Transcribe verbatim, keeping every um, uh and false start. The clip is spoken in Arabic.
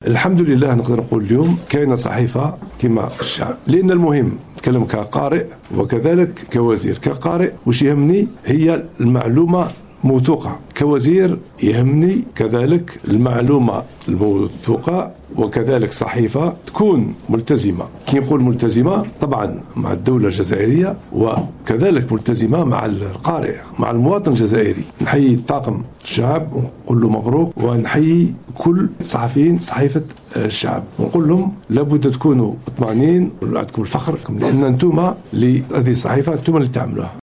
الحمد لله نقدر نقول اليوم كاينه صحيفه كما الشعب، لان المهم نتكلم كقارئ وكذلك كوزير. كقارئ وش يهمني هي المعلومه موثوقة، كوزير يهمني كذلك المعلومة الموثوقة، وكذلك صحيفة تكون ملتزمة. كي نقول ملتزمة طبعا مع الدولة الجزائرية، وكذلك ملتزمة مع القارئ، مع المواطن الجزائري. نحيي طاقم الشعب ونقول له مبروك، ونحيي كل صحفيين صحيفة الشعب ونقول لهم لابد تكونوا مطمئنين وعندكم الفخر، لأن أنتم لهذه الصحيفة أنتم اللي تعملوها.